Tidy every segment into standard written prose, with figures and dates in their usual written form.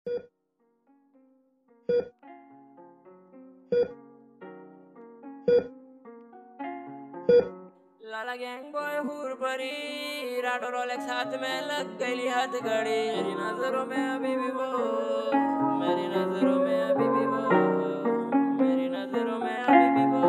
लाला gang boy हूर परी Rado Rolex हाथ में लग गई हाथ घड़ी मेरी नजरों में अभी भी वो मेरी नजरों में अभी भी वो मेरी नजरों में अभी भी वो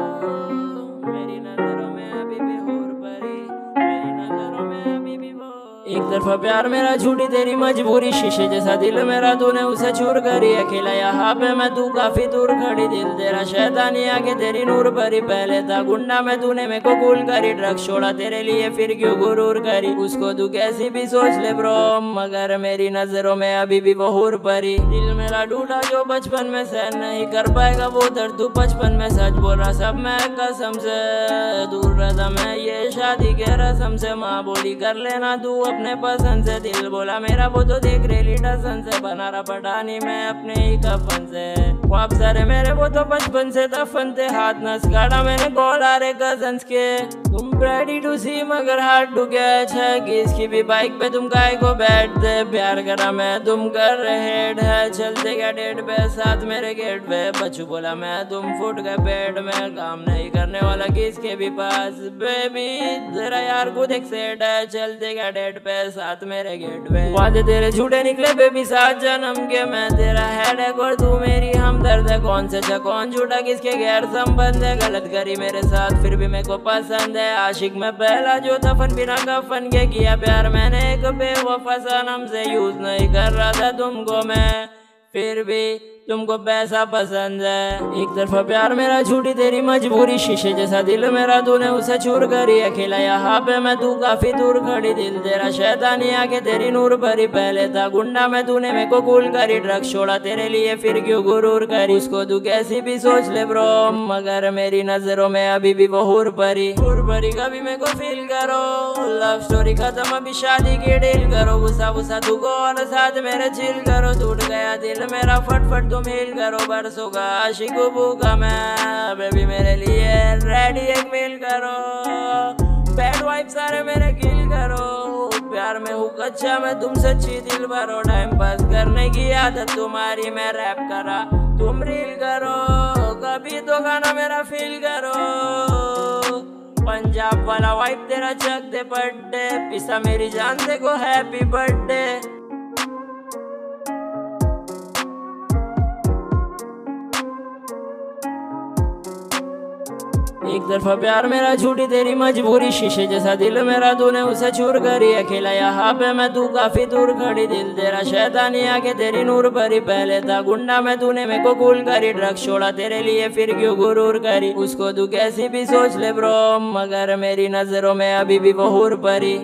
मेरी नजरों में अभी भी हूर परी मेरी नजरों में अभी भी वो एक तरफा प्यार मेरा झूठी तेरी मजबूरी शीशे जैसा दिल मेरा तूने उसे चूर करी अकेला यहाँ पे मैं तू काफी दूर खड़ी दिल तेरा शैतानी आके तेरी नूर भरी पहले था गुंडा में तूने मेरे को कूल करी ड्रग्स छोड़ा तेरे लिए फिर क्यों गुरूर करी उसको तू कैसी भी सोच ले ब्रो मगर मेरी नजरों में अभी भी वो हूर परी दिल मेरा टूटा जो बचपन में सहन नहीं कर पाएगा वो दर्द तू बचपन में सच बोला सब मैं कसम से दूर रहता मैं ये शादी के रस्म से माँ बोली कर लेना तू अपने पसंद से दिल बोला मेरा वो तो देख रेली डसन से बना रहा पटानी मैं अपने ही कफन से ख्वाब सारे मेरे वो तो बचपन से दफन थे हाथ नस काटा मैंने कॉल आ रहे कजन्स के तुम रेडी टू सी मगर हार्ड टू कैच है कि इसकी भी बाइक पे तुम काय को बैठते प्यार करा मैं तुम कर रहे हेड है चलते क्या डेट पे साथ मेरे गेट पे बच्चू बोला मैं तुम फुट गए पेट में काम नहीं करने वाला किसके भी पास बेबी तेरा यार खुद एक सेट है चलते क्या डेट पे साथ मेरे गेट पे वादे तेरे झूठे निकले बेबी साथ जन्म के मैं तेरा हेड है और तू मेरी हमदर्द है कौन से कौन झूठा किसके गैर संबंध है गलत करी मेरे साथ फिर भी मेरे को पसंद है आशिक मैं पहला जो दफन बिना कफन के किया प्यार मैंने एक बेवफा सनम से यूज नहीं कर रहा था तुमको मैं फिर भी तुमको पैसा पसंद है एक तरफा प्यार मेरा झूठी तेरी मजबूरी शीशे जैसा दिल मेरा तूने उसे चूर करी अकेला यहाँ पे मैं तू काफी दूर खड़ी दिल तेरा शैतानी आके तेरी नूर भरी पहले था गुंडा में तूने मेरे को कूल करी ड्रग्स छोड़ा तेरे लिए फिर क्यों गुरूर करी उसको तू कैसी भी सोच ले ब्रो मगर मेरी नजरों में अभी भी वो हूर भरी कभी मेरे को फील करो लव स्टोरी खत्म अभी शादी की डील करो गुस्सा तू को और साथ मेरे चिल करो टूट गया दिल मेरा फटफट तुम हिल करो बरसों का आशिक भूखा मैं बेबी मेरे लिए रेडी एक मील करो बैड वाइब सारे मेरे किल करो प्यार में हूँ कच्चा मैं तुम सच्ची दिल भरो टाइम पास करने की आदत तुम्हारी मैं रैप करा तुम रील करो कभी तो गाना मेरा फील करो पंजाब वाला वाइब तेरा चक दे बर्थडे पिसा मेरी जान से को हैप्पी बर्थडे एक तरफा प्यार मेरा झूठी तेरी मजबूरी शीशे जैसा दिल मेरा तूने उसे चूर करी अकेला यहाँ पे मैं तू काफी दूर खड़ी दिल तेरा शैतानी आके तेरी नूर भरी पहले था गुंडा में तूने मेरे को कूल करी ड्रग्स छोड़ा तेरे लिए फिर क्यों गुरूर करी उसको तू कैसी भी सोच ले ब्रो मगर मेरी नजरों में अभी भी वो हूर परी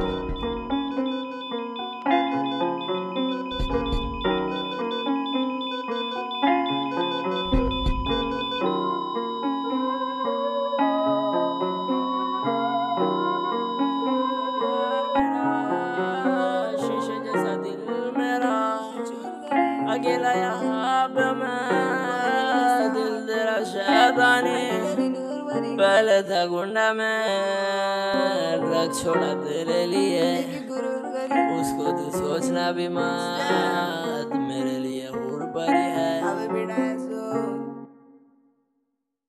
अकेला यहाँ पे मैं दिल तेरा शैतानी पहले था गुंडा में ड्रग्स छोड़ा तेरे लिए उसको तू सोचना भी मत मेरे लिए हूर परी है।